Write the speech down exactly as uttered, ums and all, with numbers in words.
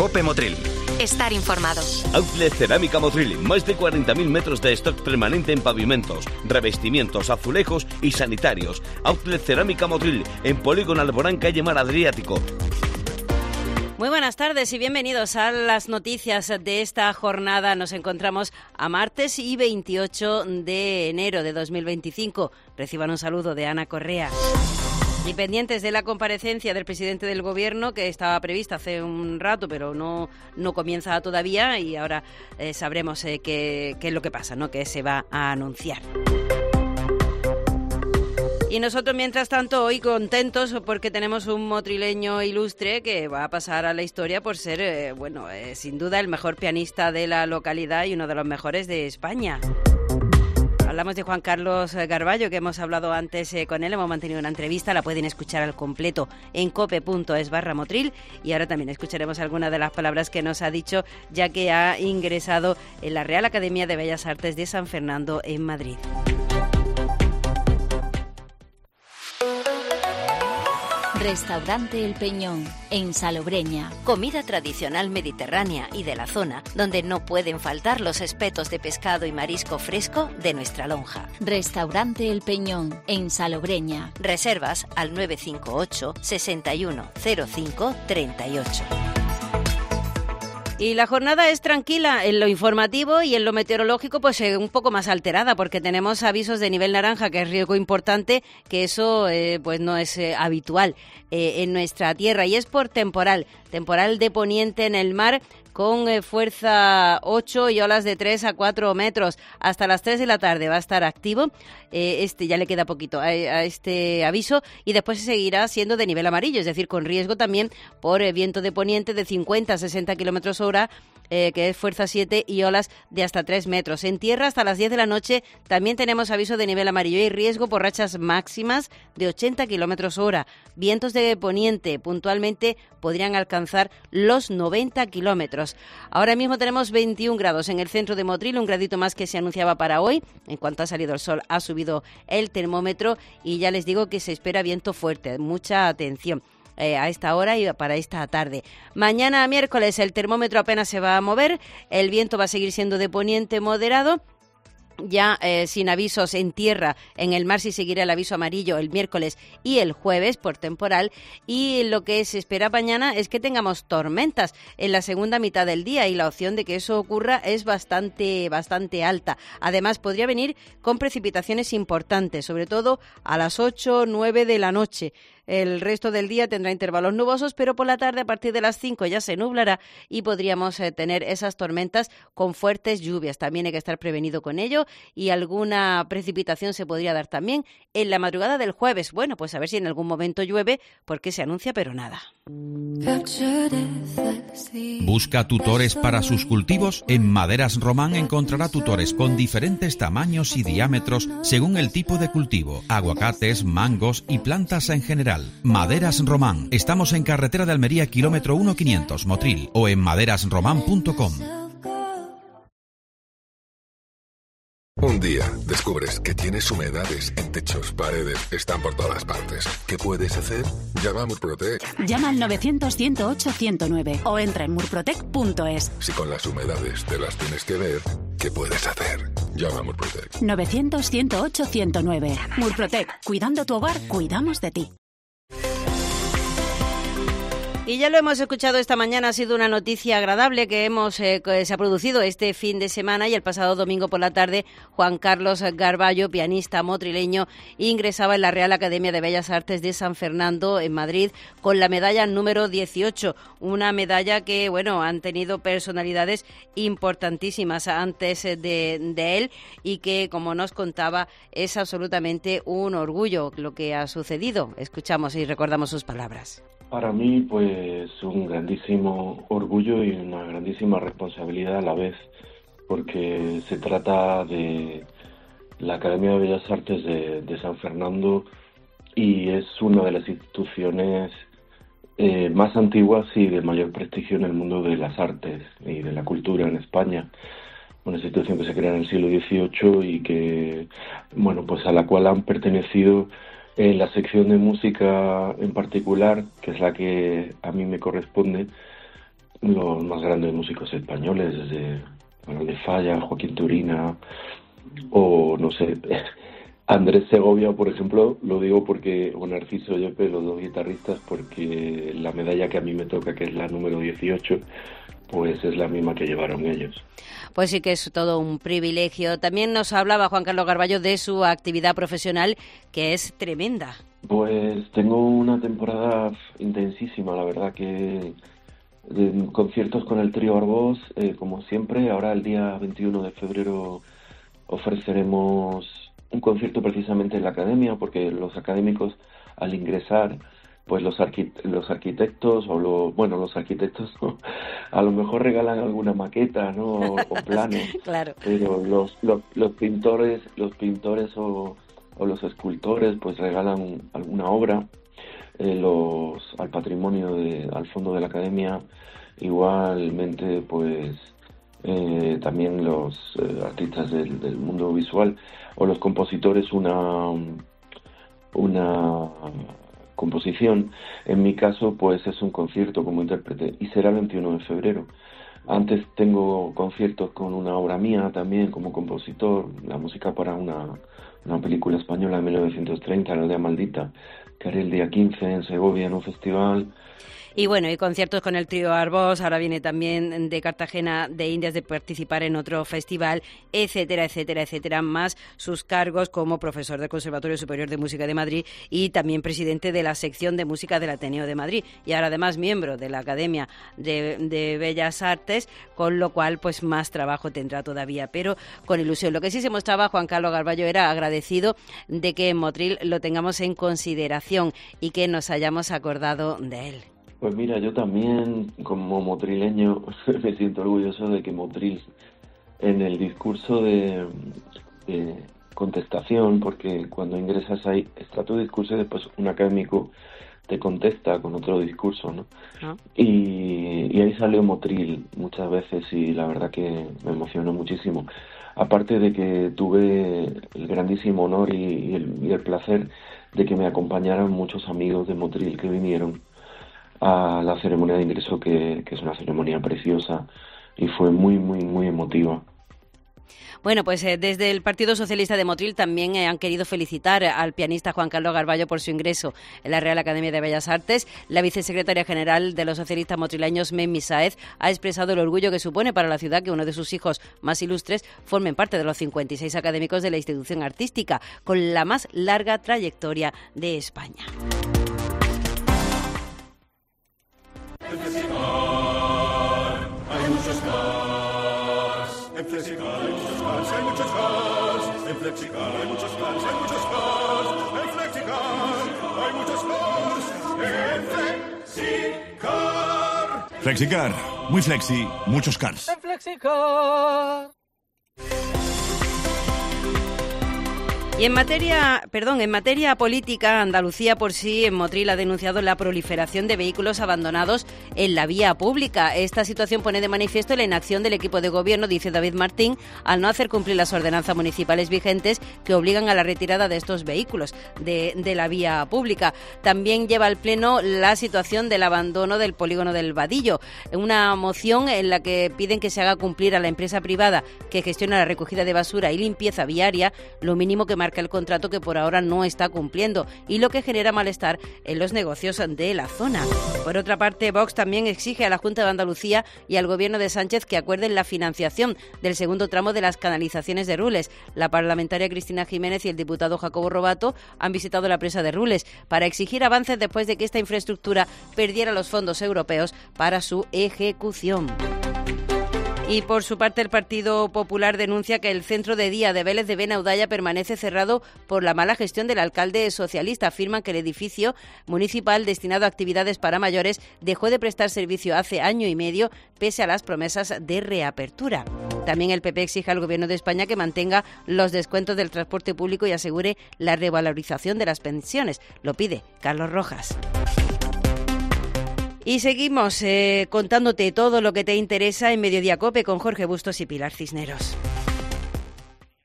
COPE Motril. Estar informado. Outlet Cerámica Motril, más de cuarenta mil metros de stock permanente en pavimentos, revestimientos, azulejos y sanitarios. Outlet Cerámica Motril, en Polígono Alborán, calle Mar Adriático. Muy buenas tardes y bienvenidos a las noticias de esta jornada. Nos encontramos a martes y veintiocho de enero de dos mil veinticinco. Reciban un saludo de Ana Correa. Y pendientes de la comparecencia del presidente del Gobierno, que estaba prevista hace un rato, pero no, no comienza todavía, y ahora eh, sabremos eh, qué, qué es lo que pasa, ¿no? Qué se va a anunciar. Y nosotros, mientras tanto, hoy contentos porque tenemos un motrileño ilustre que va a pasar a la historia por ser, eh, bueno, eh, sin duda el mejor pianista de la localidad y uno de los mejores de España. Hablamos de Juan Carlos Garballo, que hemos hablado antes eh, con él, hemos mantenido una entrevista, la pueden escuchar al completo en cope.es barra Motril, y ahora también escucharemos algunas de las palabras que nos ha dicho, ya que ha ingresado en la Real Academia de Bellas Artes de San Fernando en Madrid. Restaurante El Peñón, en Salobreña. Comida tradicional mediterránea y de la zona, donde no pueden faltar los espetos de pescado y marisco fresco de nuestra lonja. Restaurante El Peñón, en Salobreña. Reservas al nueve cinco ocho, seis uno cero cinco, tres ocho. Y la jornada es tranquila en lo informativo, y en lo meteorológico pues eh, un poco más alterada, porque tenemos avisos de nivel naranja, que es riesgo importante, que eso eh, pues no es eh, habitual eh, en nuestra tierra, y es por temporal, temporal de poniente en el mar, con eh, fuerza ocho y olas de tres a cuatro metros. Hasta las tres de la tarde va a estar activo. Eh, este ya le queda poquito a, a este aviso, y después se seguirá siendo de nivel amarillo, es decir, con riesgo también por eh, viento de poniente de cincuenta a sesenta kilómetros hora, eh, que es fuerza siete, y olas de hasta tres metros. En tierra, hasta las diez de la noche, también tenemos aviso de nivel amarillo y riesgo por rachas máximas de ochenta kilómetros hora. Vientos de poniente puntualmente podrían alcanzar los noventa kilómetros. Ahora mismo tenemos veintiún grados en el centro de Motril, un gradito más que se anunciaba para hoy. En cuanto ha salido el sol, ha subido el termómetro, y ya les digo que se espera viento fuerte. Mucha atención Eh, a esta hora y para esta tarde. Mañana miércoles el termómetro apenas se va a mover, el viento va a seguir siendo de poniente moderado. Ya eh, sin avisos en tierra, en el mar sí seguirá el aviso amarillo el miércoles y el jueves por temporal, y lo que se espera mañana es que tengamos tormentas en la segunda mitad del día, y la opción de que eso ocurra es bastante, bastante alta. Además, podría venir con precipitaciones importantes, sobre todo a las ocho o nueve de la noche. El resto del día tendrá intervalos nubosos, pero por la tarde, a partir de las cinco, ya se nublará y podríamos eh, tener esas tormentas con fuertes lluvias. También hay que estar prevenido con ello, y alguna precipitación se podría dar también en la madrugada del jueves. Bueno, pues a ver si en algún momento llueve, porque se anuncia, pero nada. ¿Busca tutores para sus cultivos? En Maderas Román encontrará tutores con diferentes tamaños y diámetros según el tipo de cultivo, aguacates, mangos y plantas en general. Maderas Román. Estamos en carretera de Almería, kilómetro uno quinientos, Motril, o en maderas román punto com. Un día descubres que tienes humedades en techos, paredes, están por todas partes. ¿Qué puedes hacer? Llama a Murprotec. Llama al novecientos, ciento ocho, ciento nueve o entra en murprotec punto es. Si con las humedades te las tienes que ver, ¿qué puedes hacer? Llama a Murprotec. novecientos, ciento ocho, ciento nueve. Murprotec. Cuidando tu hogar, cuidamos de ti. Y ya lo hemos escuchado esta mañana, ha sido una noticia agradable que hemos eh, que se ha producido este fin de semana, y el pasado domingo por la tarde Juan Carlos Garballo, pianista motrileño, ingresaba en la Real Academia de Bellas Artes de San Fernando en Madrid con la medalla número dieciocho, una medalla que, bueno, han tenido personalidades importantísimas antes de, de él, y que, como nos contaba, es absolutamente un orgullo lo que ha sucedido. Escuchamos y recordamos sus palabras. Para mí, pues, un grandísimo orgullo y una grandísima responsabilidad a la vez, porque se trata de la Academia de Bellas Artes de, de San Fernando, y es una de las instituciones eh, más antiguas y de mayor prestigio en el mundo de las artes y de la cultura en España. Una institución que se crea en el siglo dieciocho y que, bueno, pues a la cual han pertenecido en la sección de música en particular, que es la que a mí me corresponde, los más grandes músicos españoles, desde Manuel de Falla, Joaquín Turina, o no sé, Andrés Segovia, por ejemplo, lo digo porque, o Narciso Yepes, los dos guitarristas, porque la medalla que a mí me toca, que es la número dieciocho, pues es la misma que llevaron ellos. Pues sí que es todo un privilegio. También nos hablaba Juan Carlos Garballo de su actividad profesional, que es tremenda. Pues tengo una temporada intensísima, la verdad, que de conciertos con el trío Arbós, eh, como siempre. Ahora el día veintiuno de febrero ofreceremos un concierto precisamente en la academia, porque los académicos al ingresar, pues los arqui- los arquitectos o lo, bueno los arquitectos ¿no? a lo mejor regalan alguna maqueta, ¿no? o, o planos, claro. Pero los, los los pintores los pintores o, o los escultores pues regalan alguna obra, eh, los al patrimonio de, al fondo de la academia. Igualmente pues eh, también los eh, artistas del, del mundo visual o los compositores una una composición. En mi caso, pues es un concierto como intérprete y será el veintiuno de febrero. Antes tengo conciertos con una obra mía también como compositor, la música para una, una película española de mil novecientos treinta, La Aldea Maldita, que haré el día quince en Segovia en un festival. Y bueno, y conciertos con el trío Arbós, ahora viene también de Cartagena de Indias de participar en otro festival, etcétera, etcétera, etcétera, más sus cargos como profesor del Conservatorio Superior de Música de Madrid y también presidente de la sección de música del Ateneo de Madrid y ahora además miembro de la Academia de, de Bellas Artes, con lo cual pues más trabajo tendrá todavía, pero con ilusión. Lo que sí se mostraba Juan Carlos Garballo era agradecido de que en Motril lo tengamos en consideración y que nos hayamos acordado de él. Pues mira, yo también, como motrileño, me siento orgulloso de que Motril, en el discurso de, de contestación, porque cuando ingresas ahí, está tu discurso y después un académico te contesta con otro discurso, ¿no? ¿Ah? Y, y ahí salió Motril muchas veces y la verdad que me emocionó muchísimo. Aparte de que tuve el grandísimo honor y, y, el, y el placer de que me acompañaran muchos amigos de Motril que vinieron a la ceremonia de ingreso, que, que es una ceremonia preciosa y fue muy, muy, muy emotiva. Bueno, pues eh, desde el Partido Socialista de Motril también eh, han querido felicitar al pianista Juan Carlos Garballo por su ingreso en la Real Academia de Bellas Artes. La vicesecretaria general de los socialistas motrileños, Memi Sáez, ha expresado el orgullo que supone para la ciudad que uno de sus hijos más ilustres formen parte de los cincuenta y seis académicos de la institución artística, con la más larga trayectoria de España. En Flexicar hay muchos más. En Flexicar hay muchos más, hay muchos más. En Flexicar hay muchos más, hay muchos más. En Flexicar hay muchos más. En Flexicar. Flexicar, muy flexi, muchos cars. En Flexicar. Y en materia, perdón, en materia política, Andalucía por sí, en Motril ha denunciado la proliferación de vehículos abandonados en la vía pública. Esta situación pone de manifiesto la inacción del equipo de gobierno, dice David Martín, al no hacer cumplir las ordenanzas municipales vigentes que obligan a la retirada de estos vehículos de, de la vía pública. También lleva al Pleno la situación del abandono del polígono del Vadillo, una moción en la que piden que se haga cumplir a la empresa privada que gestiona la recogida de basura y limpieza viaria lo mínimo que marca el contrato, que por ahora no está cumpliendo, y lo que genera malestar en los negocios de la zona. Por otra parte, Vox también exige a la Junta de Andalucía y al Gobierno de Sánchez que acuerden la financiación del segundo tramo de las canalizaciones de Rules. La parlamentaria Cristina Jiménez y el diputado Jacobo Robato han visitado la presa de Rules para exigir avances después de que esta infraestructura perdiera los fondos europeos para su ejecución. Y por su parte, el Partido Popular denuncia que el centro de día de Vélez de Benaudalla permanece cerrado por la mala gestión del alcalde socialista. Afirman que el edificio municipal destinado a actividades para mayores dejó de prestar servicio hace año y medio, pese a las promesas de reapertura. También el P P exige al Gobierno de España que mantenga los descuentos del transporte público y asegure la revalorización de las pensiones. Lo pide Carlos Rojas. Y seguimos eh, contándote todo lo que te interesa en Mediodía Cope con Jorge Bustos y Pilar Cisneros.